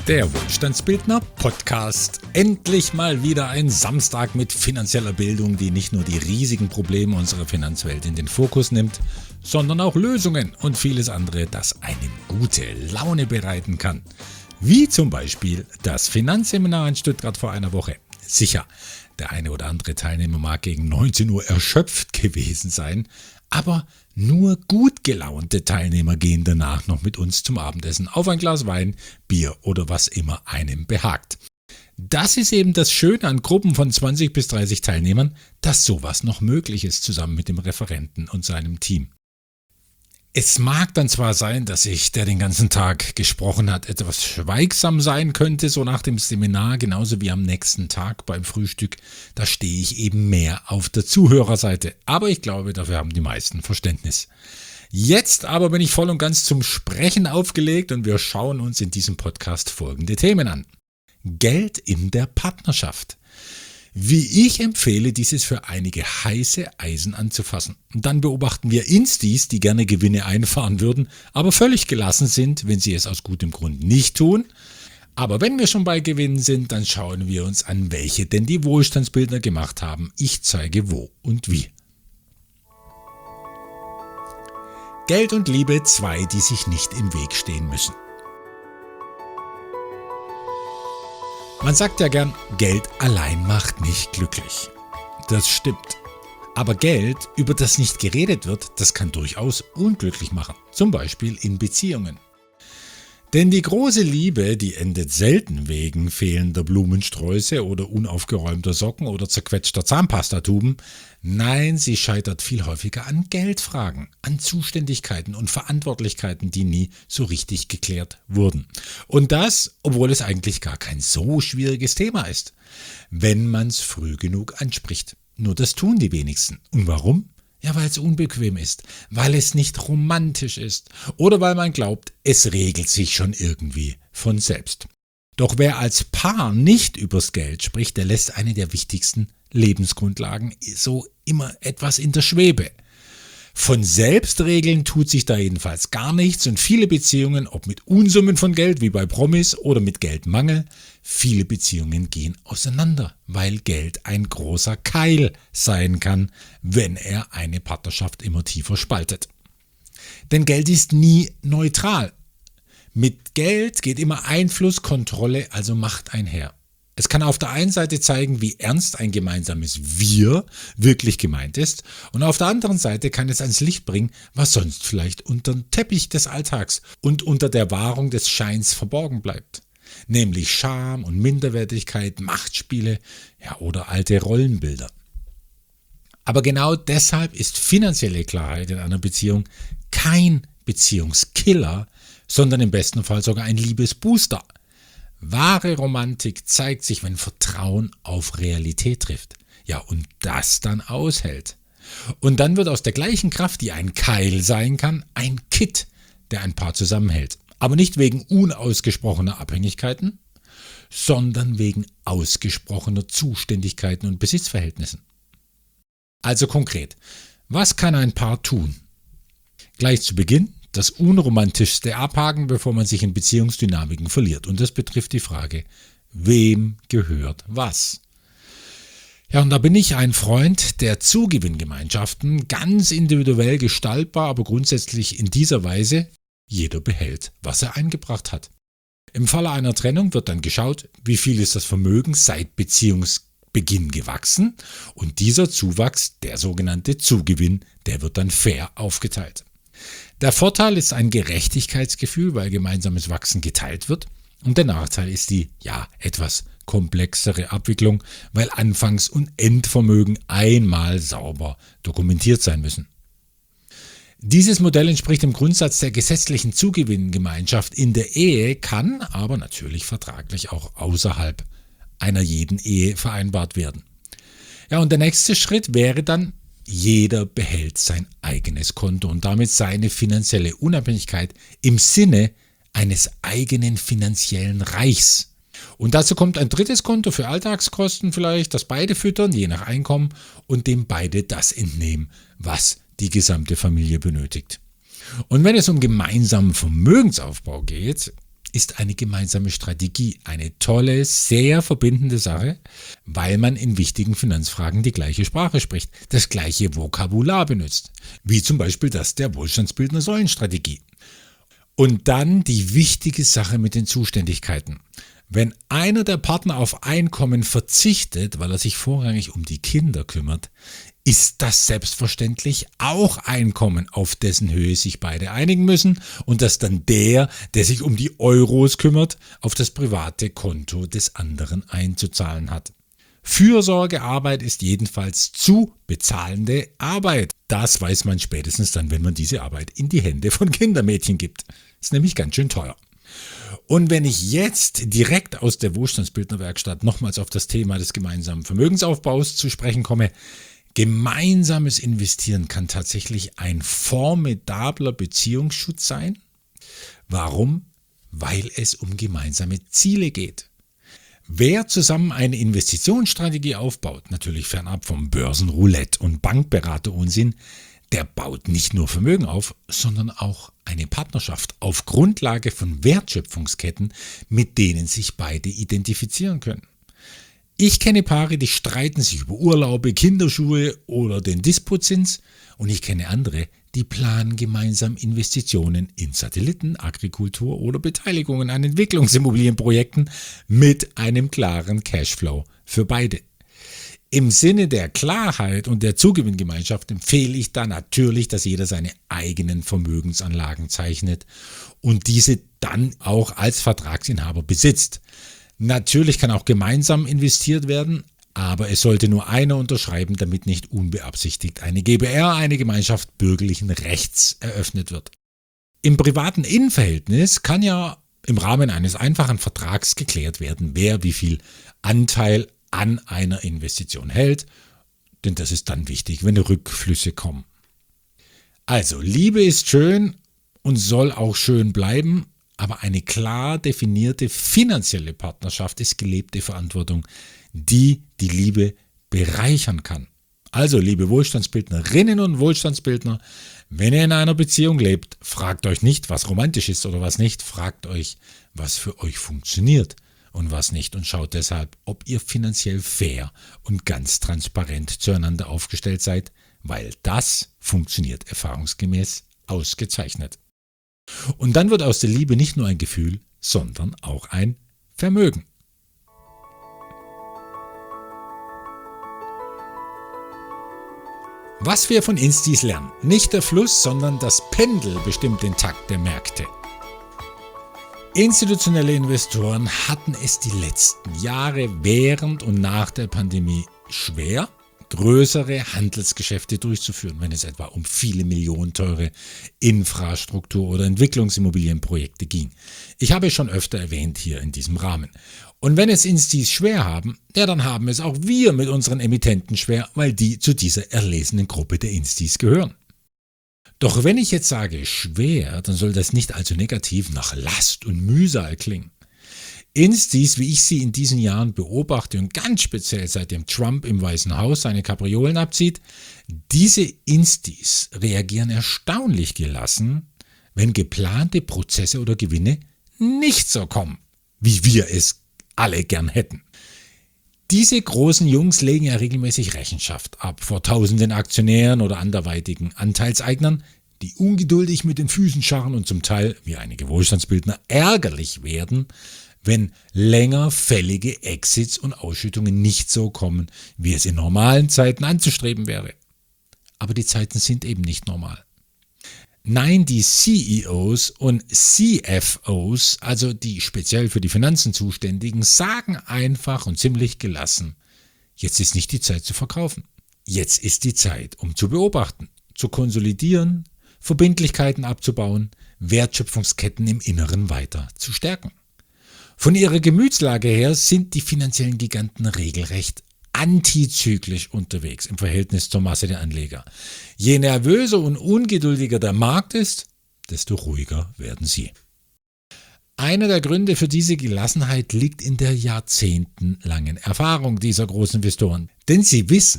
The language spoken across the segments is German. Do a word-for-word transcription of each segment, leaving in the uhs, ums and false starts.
Der Wohlstandsbildner Podcast. Endlich mal wieder ein Samstag mit finanzieller Bildung, die nicht nur die riesigen Probleme unserer Finanzwelt in den Fokus nimmt, sondern auch Lösungen und vieles andere, das einem gute Laune bereiten kann. Wie zum Beispiel das Finanzseminar in Stuttgart vor einer Woche. Sicher, der eine oder andere Teilnehmer mag gegen neunzehn Uhr erschöpft gewesen sein, aber nur gut gelaunte Teilnehmer gehen danach noch mit uns zum Abendessen auf ein Glas Wein, Bier oder was immer einem behagt. Das ist eben das Schöne an Gruppen von zwanzig bis dreißig Teilnehmern, dass sowas noch möglich ist zusammen mit dem Referenten und seinem Team. Es mag dann zwar sein, dass ich, der den ganzen Tag gesprochen hat, etwas schweigsam sein könnte, so nach dem Seminar, genauso wie am nächsten Tag beim Frühstück. Da stehe ich eben mehr auf der Zuhörerseite. Aber ich glaube, dafür haben die meisten Verständnis. Jetzt aber bin ich voll und ganz zum Sprechen aufgelegt und wir schauen uns in diesem Podcast folgende Themen an. Geld in der Partnerschaft. Wie ich empfehle, dieses für einige heiße Eisen anzufassen. Und dann beobachten wir Instis, die gerne Gewinne einfahren würden, aber völlig gelassen sind, wenn sie es aus gutem Grund nicht tun. Aber wenn wir schon bei Gewinnen sind, dann schauen wir uns an, welche denn die Wohlstandsbildner gemacht haben. Ich zeige wo und wie. Geld und Liebe, zwei, die sich nicht im Weg stehen müssen. Man sagt ja gern, Geld allein macht nicht glücklich. Das stimmt. Aber Geld, über das nicht geredet wird, das kann durchaus unglücklich machen. Zum Beispiel in Beziehungen. Denn die große Liebe, die endet selten wegen fehlender Blumensträuße oder unaufgeräumter Socken oder zerquetschter Zahnpastatuben. Nein, sie scheitert viel häufiger an Geldfragen, an Zuständigkeiten und Verantwortlichkeiten, die nie so richtig geklärt wurden. Und das, obwohl es eigentlich gar kein so schwieriges Thema ist, wenn man es früh genug anspricht. Nur das tun die wenigsten. Und warum? Ja, weil es unbequem ist, weil es nicht romantisch ist oder weil man glaubt, es regelt sich schon irgendwie von selbst. Doch wer als Paar nicht übers Geld spricht, der lässt eine der wichtigsten Lebensgrundlagen so immer etwas in der Schwebe. Von selbst regeln tut sich da jedenfalls gar nichts und viele Beziehungen, ob mit Unsummen von Geld wie bei Promis oder mit Geldmangel, viele Beziehungen gehen auseinander, weil Geld ein großer Keil sein kann, wenn er eine Partnerschaft immer tiefer spaltet. Denn Geld ist nie neutral. Mit Geld geht immer Einfluss, Kontrolle, also Macht einher. Es kann auf der einen Seite zeigen, wie ernst ein gemeinsames Wir wirklich gemeint ist und auf der anderen Seite kann es ans Licht bringen, was sonst vielleicht unter dem Teppich des Alltags und unter der Wahrung des Scheins verborgen bleibt. Nämlich Scham und Minderwertigkeit, Machtspiele, ja, oder alte Rollenbilder. Aber genau deshalb ist finanzielle Klarheit in einer Beziehung kein Beziehungskiller, sondern im besten Fall sogar ein Liebesbooster. Wahre Romantik zeigt sich, wenn Vertrauen auf Realität trifft. Ja, und das dann aushält. Und dann wird aus der gleichen Kraft, die ein Keil sein kann, ein Kitt, der ein Paar zusammenhält. Aber nicht wegen unausgesprochener Abhängigkeiten, sondern wegen ausgesprochener Zuständigkeiten und Besitzverhältnissen. Also konkret, was kann ein Paar tun? Gleich zu Beginn das Unromantischste abhaken, bevor man sich in Beziehungsdynamiken verliert. Und das betrifft die Frage, wem gehört was? Ja, und da bin ich ein Freund der Zugewinngemeinschaften, ganz individuell gestaltbar, aber grundsätzlich in dieser Weise, jeder behält, was er eingebracht hat. Im Falle einer Trennung wird dann geschaut, wie viel ist das Vermögen seit Beziehungsbeginn gewachsen und dieser Zuwachs, der sogenannte Zugewinn, der wird dann fair aufgeteilt. Der Vorteil ist ein Gerechtigkeitsgefühl, weil gemeinsames Wachsen geteilt wird. Und der Nachteil ist die, ja, etwas komplexere Abwicklung, weil Anfangs- und Endvermögen einmal sauber dokumentiert sein müssen. Dieses Modell entspricht dem Grundsatz der gesetzlichen Zugewinngemeinschaft in der Ehe, kann aber natürlich vertraglich auch außerhalb einer jeden Ehe vereinbart werden. Ja, und der nächste Schritt wäre dann, jeder behält sein eigenes Konto und damit seine finanzielle Unabhängigkeit im Sinne eines eigenen finanziellen Reichs. Und dazu kommt ein drittes Konto für Alltagskosten vielleicht, das beide füttern, je nach Einkommen, und dem beide das entnehmen, was die gesamte Familie benötigt. Und wenn es um gemeinsamen Vermögensaufbau geht, ist eine gemeinsame Strategie eine tolle, sehr verbindende Sache, weil man in wichtigen Finanzfragen die gleiche Sprache spricht, das gleiche Vokabular benutzt, wie zum Beispiel das der Wohlstandsbildner Säulenstrategie. Und dann die wichtige Sache mit den Zuständigkeiten. Wenn einer der Partner auf Einkommen verzichtet, weil er sich vorrangig um die Kinder kümmert, ist das selbstverständlich auch Einkommen, auf dessen Höhe sich beide einigen müssen und das dann der, der sich um die Euros kümmert, auf das private Konto des anderen einzuzahlen hat. Fürsorgearbeit ist jedenfalls zu bezahlende Arbeit. Das weiß man spätestens dann, wenn man diese Arbeit in die Hände von Kindermädchen gibt. Ist nämlich ganz schön teuer. Und wenn ich jetzt direkt aus der Wohlstandsbildnerwerkstatt nochmals auf das Thema des gemeinsamen Vermögensaufbaus zu sprechen komme, gemeinsames Investieren kann tatsächlich ein formidabler Beziehungsschutz sein. Warum? Weil es um gemeinsame Ziele geht. Wer zusammen eine Investitionsstrategie aufbaut, natürlich fernab vom Börsenroulette und Bankberater-Unsinn, der baut nicht nur Vermögen auf, sondern auch eine Partnerschaft auf Grundlage von Wertschöpfungsketten, mit denen sich beide identifizieren können. Ich kenne Paare, die streiten sich über Urlaube, Kinderschuhe oder den Dispozins und ich kenne andere, die planen gemeinsam Investitionen in Satelliten, Agrikultur oder Beteiligungen an Entwicklungsimmobilienprojekten mit einem klaren Cashflow für beide. Im Sinne der Klarheit und der Zugewinngemeinschaft empfehle ich da natürlich, dass jeder seine eigenen Vermögensanlagen zeichnet und diese dann auch als Vertragsinhaber besitzt. Natürlich kann auch gemeinsam investiert werden, aber es sollte nur einer unterschreiben, damit nicht unbeabsichtigt eine G b R, eine Gemeinschaft bürgerlichen Rechts, eröffnet wird. Im privaten Innenverhältnis kann ja im Rahmen eines einfachen Vertrags geklärt werden, wer wie viel Anteil an einer Investition hält, denn das ist dann wichtig, wenn Rückflüsse kommen. Also, Liebe ist schön und soll auch schön bleiben, aber eine klar definierte finanzielle Partnerschaft ist gelebte Verantwortung, die die Liebe bereichern kann. Also, liebe Wohlstandsbildnerinnen und Wohlstandsbildner, wenn ihr in einer Beziehung lebt, fragt euch nicht, was romantisch ist oder was nicht, fragt euch, was für euch funktioniert und was nicht und schaut deshalb, ob ihr finanziell fair und ganz transparent zueinander aufgestellt seid, weil das funktioniert erfahrungsgemäß ausgezeichnet. Und dann wird aus der Liebe nicht nur ein Gefühl, sondern auch ein Vermögen. Was wir von Instis lernen, nicht der Fluss, sondern das Pendel bestimmt den Takt der Märkte. Institutionelle Investoren hatten es die letzten Jahre während und nach der Pandemie schwer, größere Handelsgeschäfte durchzuführen, wenn es etwa um viele Millionen teure Infrastruktur- oder Entwicklungsimmobilienprojekte ging. Ich habe es schon öfter erwähnt hier in diesem Rahmen. Und wenn es Instis schwer haben, ja, dann haben es auch wir mit unseren Emittenten schwer, weil die zu dieser erlesenen Gruppe der Instis gehören. Doch wenn ich jetzt sage schwer, dann soll das nicht allzu negativ nach Last und Mühsal klingen. Instis, wie ich sie in diesen Jahren beobachte und ganz speziell seitdem Trump im Weißen Haus seine Kapriolen abzieht, diese Instis reagieren erstaunlich gelassen, wenn geplante Prozesse oder Gewinne nicht so kommen, wie wir es alle gern hätten. Diese großen Jungs legen ja regelmäßig Rechenschaft ab vor tausenden Aktionären oder anderweitigen Anteilseignern, die ungeduldig mit den Füßen scharren und zum Teil, wie einige Wohlstandsbildner, ärgerlich werden, wenn länger fällige Exits und Ausschüttungen nicht so kommen, wie es in normalen Zeiten anzustreben wäre. Aber die Zeiten sind eben nicht normal. Nein, die C E Os und C F Os, also die speziell für die Finanzen Zuständigen, sagen einfach und ziemlich gelassen, jetzt ist nicht die Zeit zu verkaufen. Jetzt ist die Zeit, um zu beobachten, zu konsolidieren, Verbindlichkeiten abzubauen, Wertschöpfungsketten im Inneren weiter zu stärken. Von ihrer Gemütslage her sind die finanziellen Giganten regelrecht antizyklisch unterwegs im Verhältnis zur Masse der Anleger. Je nervöser und ungeduldiger der Markt ist, desto ruhiger werden sie. Einer der Gründe für diese Gelassenheit liegt in der jahrzehntelangen Erfahrung dieser Großinvestoren. Denn sie wissen,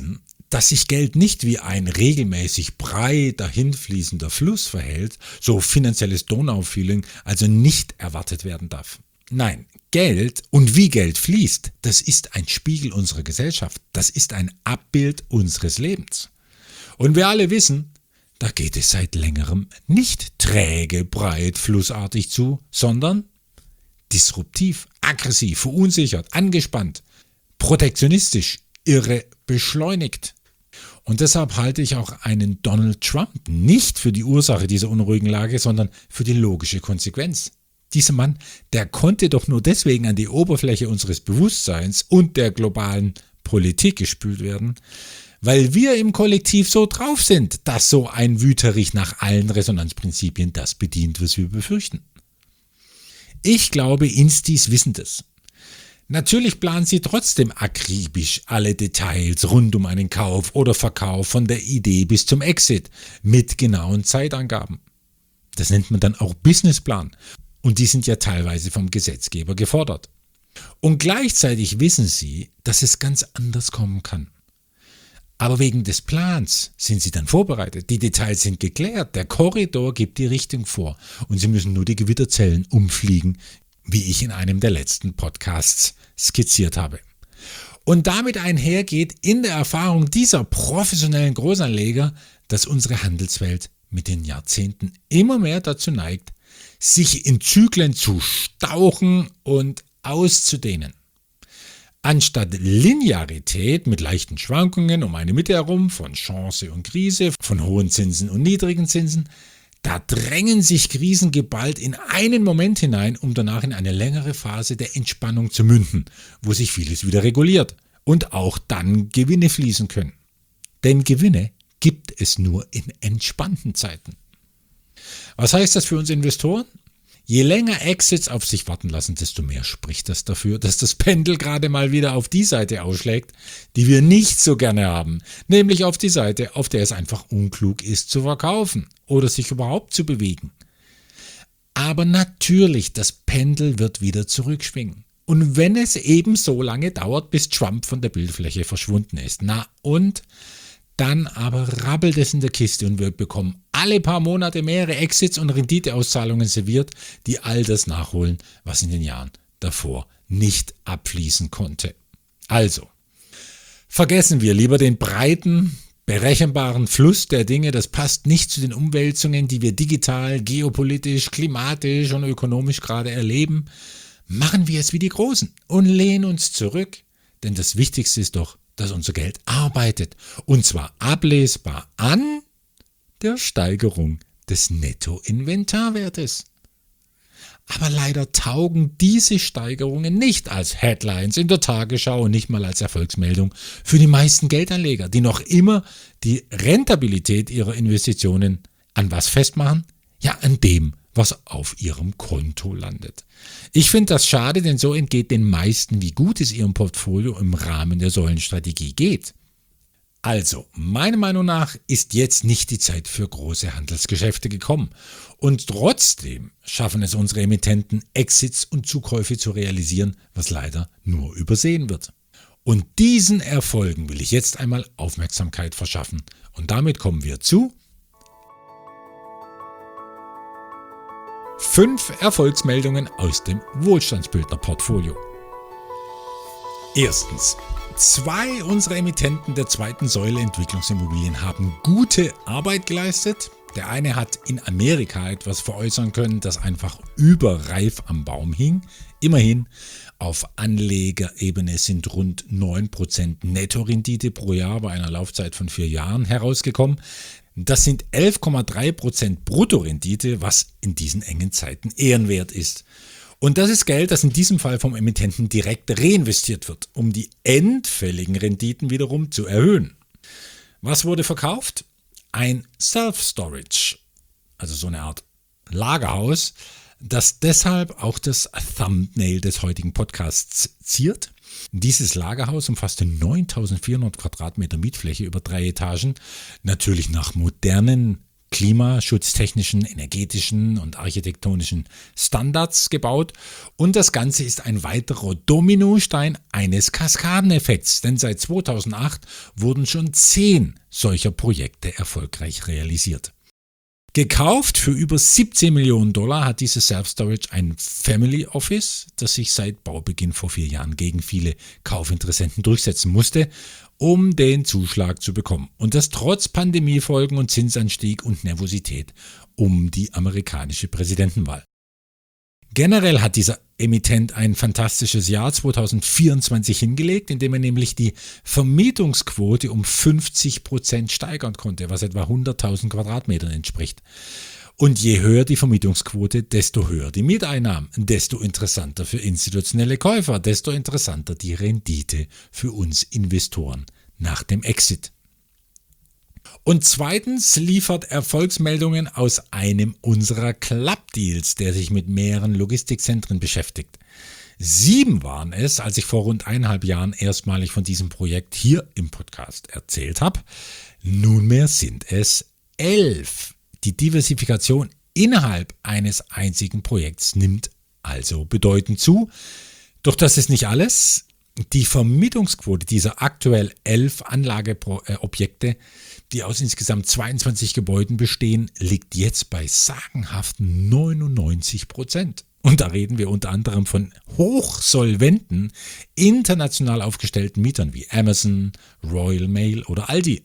dass sich Geld nicht wie ein regelmäßig breit dahinfließender Fluss verhält, so finanzielles Donaufeeling also nicht erwartet werden darf. Nein, Geld und wie Geld fließt, das ist ein Spiegel unserer Gesellschaft, das ist ein Abbild unseres Lebens. Und wir alle wissen, da geht es seit längerem nicht träge, breit, flussartig zu, sondern disruptiv, aggressiv, verunsichert, angespannt, protektionistisch, irre, beschleunigt. Und deshalb halte ich auch einen Donald Trump nicht für die Ursache dieser unruhigen Lage, sondern für die logische Konsequenz. Dieser Mann, der konnte doch nur deswegen an die Oberfläche unseres Bewusstseins und der globalen Politik gespült werden, weil wir im Kollektiv so drauf sind, dass so ein Wüterich nach allen Resonanzprinzipien das bedient, was wir befürchten. Ich glaube, Instis wissen das. Natürlich planen sie trotzdem akribisch alle Details rund um einen Kauf oder Verkauf von der Idee bis zum Exit mit genauen Zeitangaben. Das nennt man dann auch Businessplan und die sind ja teilweise vom Gesetzgeber gefordert. Und gleichzeitig wissen sie, dass es ganz anders kommen kann. Aber wegen des Plans sind sie dann vorbereitet, die Details sind geklärt, der Korridor gibt die Richtung vor und sie müssen nur die Gewitterzellen umfliegen, wie ich in einem der letzten Podcasts skizziert habe. Und damit einhergeht in der Erfahrung dieser professionellen Großanleger, dass unsere Handelswelt mit den Jahrzehnten immer mehr dazu neigt, sich in Zyklen zu stauchen und auszudehnen. Anstatt Linearität mit leichten Schwankungen um eine Mitte herum, von Chance und Krise, von hohen Zinsen und niedrigen Zinsen, da drängen sich Krisen geballt in einen Moment hinein, um danach in eine längere Phase der Entspannung zu münden, wo sich vieles wieder reguliert und auch dann Gewinne fließen können. Denn Gewinne gibt es nur in entspannten Zeiten. Was heißt das für uns Investoren? Je länger Exits auf sich warten lassen, desto mehr spricht das dafür, dass das Pendel gerade mal wieder auf die Seite ausschlägt, die wir nicht so gerne haben, nämlich auf die Seite, auf der es einfach unklug ist zu verkaufen oder sich überhaupt zu bewegen. Aber natürlich, das Pendel wird wieder zurückschwingen. Und wenn es eben so lange dauert, bis Trump von der Bildfläche verschwunden ist, na und? Dann aber rabbelt es in der Kiste und wir bekommen alle paar Monate mehrere Exits und Renditeauszahlungen serviert, die all das nachholen, was in den Jahren davor nicht abfließen konnte. Also, vergessen wir lieber den breiten, berechenbaren Fluss der Dinge, das passt nicht zu den Umwälzungen, die wir digital, geopolitisch, klimatisch und ökonomisch gerade erleben. Machen wir es wie die Großen und lehnen uns zurück, denn das Wichtigste ist doch, dass unser Geld arbeitet, und zwar ablesbar an der Steigerung des Nettoinventarwertes. Aber leider taugen diese Steigerungen nicht als Headlines in der Tagesschau und nicht mal als Erfolgsmeldung für die meisten Geldanleger, die noch immer die Rentabilität ihrer Investitionen an was festmachen? Ja, an dem, was auf ihrem Konto landet. Ich finde das schade, denn so entgeht den meisten, wie gut es ihrem Portfolio im Rahmen der Säulenstrategie geht. Also, meiner Meinung nach ist jetzt nicht die Zeit für große Handelsgeschäfte gekommen. Und trotzdem schaffen es unsere Emittenten, Exits und Zukäufe zu realisieren, was leider nur übersehen wird. Und diesen Erfolgen will ich jetzt einmal Aufmerksamkeit verschaffen. Und damit kommen wir zu fünf Erfolgsmeldungen aus dem Wohlstandsbildner-Portfolio. Erstens. Zwei unserer Emittenten der zweiten Säule Entwicklungsimmobilien haben gute Arbeit geleistet. Der eine hat in Amerika etwas veräußern können, das einfach überreif am Baum hing. Immerhin, auf Anlegerebene sind rund neun Prozent Nettorendite pro Jahr bei einer Laufzeit von vier Jahren herausgekommen. Das sind elf Komma drei Prozent Bruttorendite, was in diesen engen Zeiten ehrenwert ist. Und das ist Geld, das in diesem Fall vom Emittenten direkt reinvestiert wird, um die endfälligen Renditen wiederum zu erhöhen. Was wurde verkauft? Ein Self-Storage, also so eine Art Lagerhaus, das deshalb auch das Thumbnail des heutigen Podcasts ziert. Dieses Lagerhaus umfasste neuntausendvierhundert Quadratmeter Mietfläche über drei Etagen, natürlich nach modernen klimaschutztechnischen, energetischen und architektonischen Standards gebaut und das Ganze ist ein weiterer Dominostein eines Kaskadeneffekts, denn seit zweitausendacht wurden schon zehn solcher Projekte erfolgreich realisiert. Gekauft für über siebzehn Millionen Dollar hat diese Self-Storage ein Family Office, das sich seit Baubeginn vor vier Jahren gegen viele Kaufinteressenten durchsetzen musste, um den Zuschlag zu bekommen. Und das trotz Pandemiefolgen und Zinsanstieg und Nervosität um die amerikanische Präsidentenwahl. Generell hat dieser Emittent ein fantastisches Jahr zweitausendvierundzwanzig hingelegt, indem er nämlich die Vermietungsquote um fünfzig Prozent steigern konnte, was etwa hunderttausend Quadratmetern entspricht. Und je höher die Vermietungsquote, desto höher die Mieteinnahmen, desto interessanter für institutionelle Käufer, desto interessanter die Rendite für uns Investoren nach dem Exit. Und zweitens liefert Erfolgsmeldungen aus einem unserer Club-Deals, der sich mit mehreren Logistikzentren beschäftigt. Sieben waren es, als ich vor rund eineinhalb Jahren erstmalig von diesem Projekt hier im Podcast erzählt habe. Nunmehr sind es elf. Die Diversifikation innerhalb eines einzigen Projekts nimmt also bedeutend zu. Doch das ist nicht alles. Die Vermietungsquote dieser aktuell elf Anlageobjekte, die aus insgesamt zweiundzwanzig Gebäuden bestehen, liegt jetzt bei sagenhaften neunundneunzig Prozent. Und da reden wir unter anderem von hochsolventen, international aufgestellten Mietern wie Amazon, Royal Mail oder Aldi.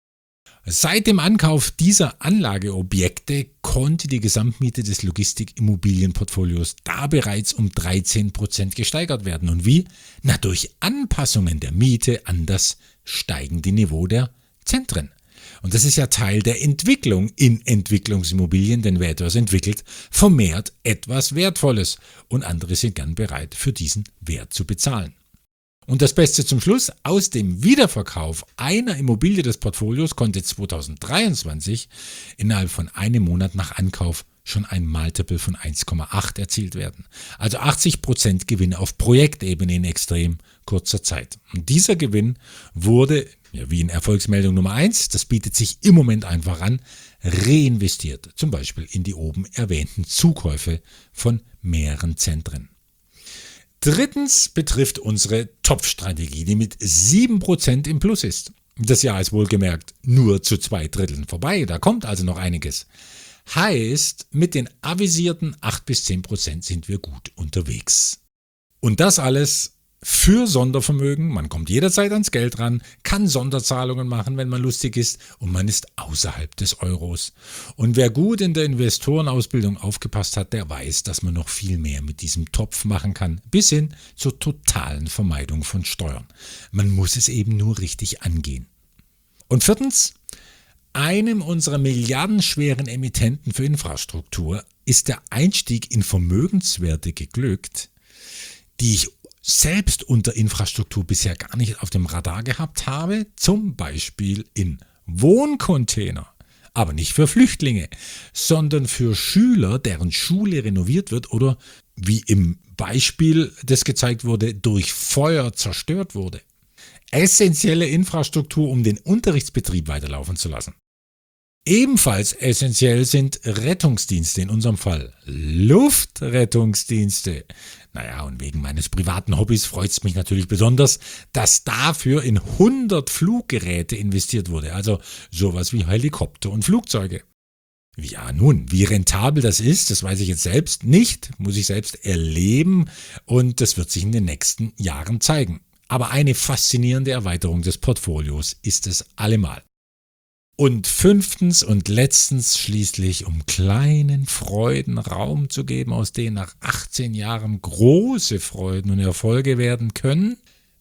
Seit dem Ankauf dieser Anlageobjekte konnte die Gesamtmiete des Logistikimmobilienportfolios da bereits um dreizehn Prozent gesteigert werden. Und wie? Na, durch Anpassungen der Miete an das steigende Niveau der Zentren. Und das ist ja Teil der Entwicklung in Entwicklungsimmobilien, denn wer etwas entwickelt, vermehrt etwas Wertvolles und andere sind gern bereit, für diesen Wert zu bezahlen. Und das Beste zum Schluss, aus dem Wiederverkauf einer Immobilie des Portfolios konnte zweitausenddreiundzwanzig innerhalb von einem Monat nach Ankauf schon ein Multiple von eins Komma acht erzielt werden. Also achtzig Prozent Gewinn auf Projektebene in extrem kurzer Zeit. Und dieser Gewinn wurde, ja, wie in Erfolgsmeldung Nummer eins, das bietet sich im Moment einfach an, reinvestiert. Zum Beispiel in die oben erwähnten Zukäufe von mehreren Zentren. Drittens betrifft unsere Topfstrategie, die mit sieben Prozent im Plus ist. Das Jahr ist wohlgemerkt nur zu zwei Dritteln vorbei, da kommt also noch einiges. Heißt, mit den avisierten acht bis zehn Prozent sind wir gut unterwegs. Und das alles für Sondervermögen, man kommt jederzeit ans Geld ran, kann Sonderzahlungen machen, wenn man lustig ist und man ist außerhalb des Euros. Und wer gut in der Investorenausbildung aufgepasst hat, der weiß, dass man noch viel mehr mit diesem Topf machen kann, bis hin zur totalen Vermeidung von Steuern. Man muss es eben nur richtig angehen. Und viertens, einem unserer milliardenschweren Emittenten für Infrastruktur ist der Einstieg in Vermögenswerte geglückt, die ich selbst unter Infrastruktur bisher gar nicht auf dem Radar gehabt habe, zum Beispiel in Wohncontainer. Aber nicht für Flüchtlinge, sondern für Schüler, deren Schule renoviert wird oder, wie im Beispiel, das gezeigt wurde, durch Feuer zerstört wurde. Essentielle Infrastruktur, um den Unterrichtsbetrieb weiterlaufen zu lassen. Ebenfalls essentiell sind Rettungsdienste, in unserem Fall Luftrettungsdienste. Naja, und wegen meines privaten Hobbys freut es mich natürlich besonders, dass dafür in hundert Fluggeräte investiert wurde, also sowas wie Helikopter und Flugzeuge. Ja nun, wie rentabel das ist, das weiß ich jetzt selbst nicht, muss ich selbst erleben und das wird sich in den nächsten Jahren zeigen. Aber eine faszinierende Erweiterung des Portfolios ist es allemal. Und fünftens und letztens schließlich, um kleinen Freuden Raum zu geben, aus denen nach achtzehn Jahren große Freuden und Erfolge werden können.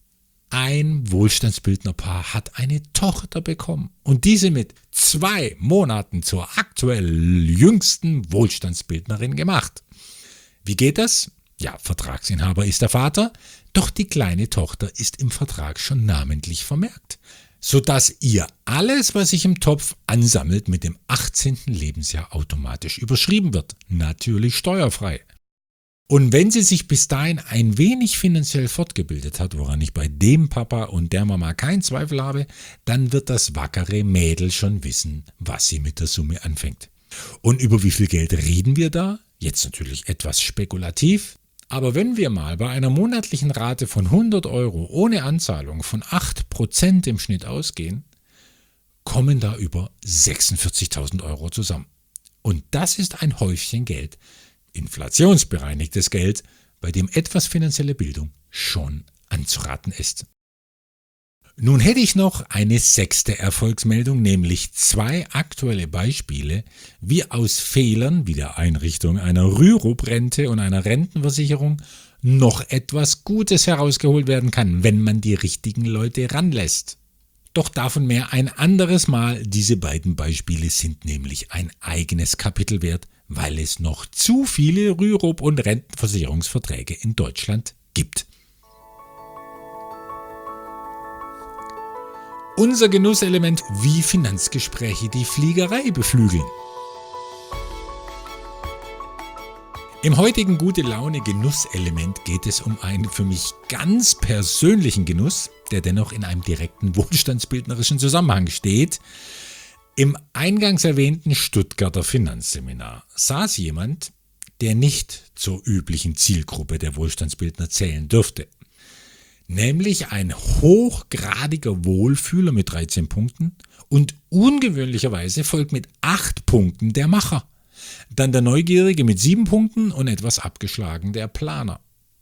Ein Wohlstandsbildnerpaar hat eine Tochter bekommen und diese mit zwei Monaten zur aktuell jüngsten Wohlstandsbildnerin gemacht. Wie geht das? Ja, Vertragsinhaber ist der Vater, doch die kleine Tochter ist im Vertrag schon namentlich vermerkt, sodass ihr alles, was sich im Topf ansammelt, mit dem achtzehnten Lebensjahr automatisch überschrieben wird. Natürlich steuerfrei. Und wenn sie sich bis dahin ein wenig finanziell fortgebildet hat, woran ich bei dem Papa und der Mama keinen Zweifel habe, dann wird das wackere Mädel schon wissen, was sie mit der Summe anfängt. Und über wie viel Geld reden wir da? Jetzt natürlich etwas spekulativ. Aber wenn wir mal bei einer monatlichen Rate von hundert Euro ohne Anzahlung von acht Prozent im Schnitt ausgehen, kommen da über sechsundvierzigtausend Euro zusammen. Und das ist ein Häufchen Geld, inflationsbereinigtes Geld, bei dem etwas finanzielle Bildung schon anzuraten ist. Nun hätte ich noch eine sechste Erfolgsmeldung, nämlich zwei aktuelle Beispiele, wie aus Fehlern wie der Einrichtung einer Rürup-Rente und einer Rentenversicherung noch etwas Gutes herausgeholt werden kann, wenn man die richtigen Leute ranlässt. Doch davon mehr ein anderes Mal. Diese beiden Beispiele sind nämlich ein eigenes Kapitel wert, weil es noch zu viele Rürup- und Rentenversicherungsverträge in Deutschland gibt. Unser Genusselement, wie Finanzgespräche die Fliegerei beflügeln. Im heutigen Gute-Laune-Genusselement geht es um einen für mich ganz persönlichen Genuss, der dennoch in einem direkten wohlstandsbildnerischen Zusammenhang steht. Im eingangs erwähnten Stuttgarter Finanzseminar saß jemand, der nicht zur üblichen Zielgruppe der Wohlstandsbildner zählen dürfte. Nämlich ein hochgradiger Wohlfühler mit dreizehn Punkten und ungewöhnlicherweise folgt mit acht Punkten der Macher. Dann der Neugierige mit sieben Punkten und etwas abgeschlagen der Planer.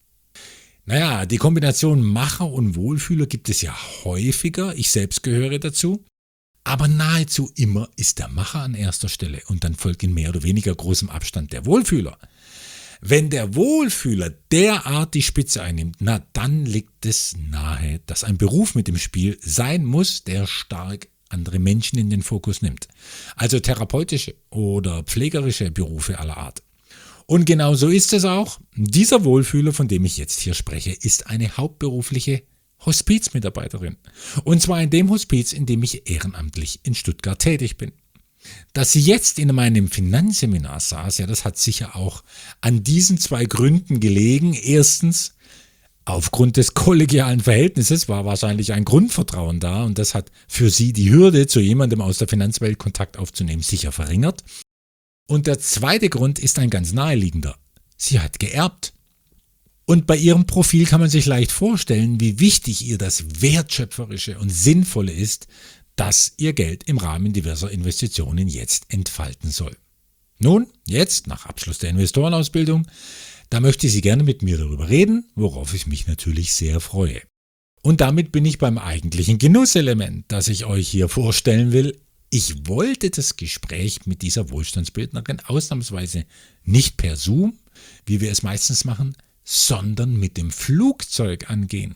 Naja, die Kombination Macher und Wohlfühler gibt es ja häufiger, ich selbst gehöre dazu, aber nahezu immer ist der Macher an erster Stelle und dann folgt in mehr oder weniger großem Abstand der Wohlfühler. Wenn der Wohlfühler derart die Spitze einnimmt, na dann liegt es nahe, dass ein Beruf mit im Spiel sein muss, der stark andere Menschen in den Fokus nimmt. Also therapeutische oder pflegerische Berufe aller Art. Und genau so ist es auch. Dieser Wohlfühler, von dem ich jetzt hier spreche, ist eine hauptberufliche Hospizmitarbeiterin. Und zwar in dem Hospiz, in dem ich ehrenamtlich in Stuttgart tätig bin. Dass sie jetzt in meinem Finanzseminar saß, ja, das hat sicher auch an diesen zwei Gründen gelegen. Erstens, aufgrund des kollegialen Verhältnisses war wahrscheinlich ein Grundvertrauen da und das hat für sie die Hürde, zu jemandem aus der Finanzwelt Kontakt aufzunehmen, sicher verringert. Und der zweite Grund ist ein ganz naheliegender. Sie hat geerbt. Und bei ihrem Profil kann man sich leicht vorstellen, wie wichtig ihr das Wertschöpferische und Sinnvolle ist, das ihr Geld im Rahmen diverser Investitionen jetzt entfalten soll. Nun, jetzt, nach Abschluss der Investorenausbildung, da möchte sie gerne mit mir darüber reden, worauf ich mich natürlich sehr freue. Und damit bin ich beim eigentlichen Genusselement, das ich euch hier vorstellen will. Ich wollte das Gespräch mit dieser Wohlstandsbildnerin ausnahmsweise nicht per Zoom, wie wir es meistens machen, sondern mit dem Flugzeug angehen.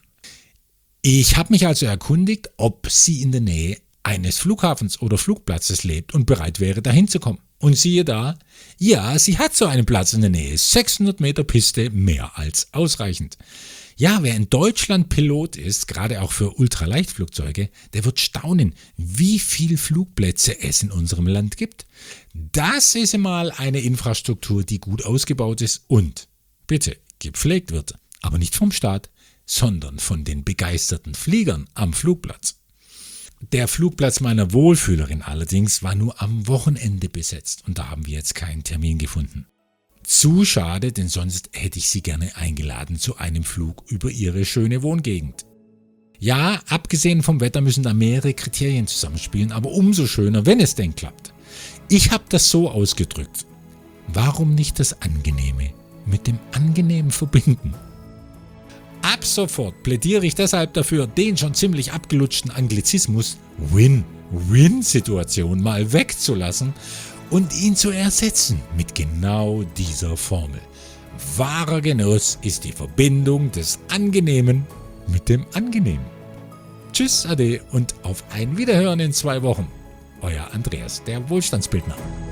Ich habe mich also erkundigt, ob sie in der Nähe eines Flughafens oder Flugplatzes lebt und bereit wäre, dahin zu kommen. Und siehe da, ja, sie hat so einen Platz in der Nähe, sechshundert Meter Piste, mehr als ausreichend. Ja, wer in Deutschland Pilot ist, gerade auch für Ultraleichtflugzeuge, der wird staunen, wie viel Flugplätze es in unserem Land gibt. Das ist mal eine Infrastruktur, die gut ausgebaut ist und, bitte, gepflegt wird, aber nicht vom Staat, sondern von den begeisterten Fliegern am Flugplatz. Der Flugplatz meiner Wohlfühlerin allerdings war nur am Wochenende besetzt und da haben wir jetzt keinen Termin gefunden. Zu schade, denn sonst hätte ich sie gerne eingeladen zu einem Flug über ihre schöne Wohngegend. Ja, abgesehen vom Wetter müssen da mehrere Kriterien zusammenspielen, aber umso schöner, wenn es denn klappt. Ich habe das so ausgedrückt. Warum nicht das Angenehme mit dem Angenehmen verbinden? Ab sofort plädiere ich deshalb dafür, den schon ziemlich abgelutschten Anglizismus Win-Win-Situation mal wegzulassen und ihn zu ersetzen mit genau dieser Formel. Wahrer Genuss ist die Verbindung des Angenehmen mit dem Angenehmen. Tschüss, Ade und auf ein Wiederhören in zwei Wochen. Euer Andreas, der Wohlstandsbildner.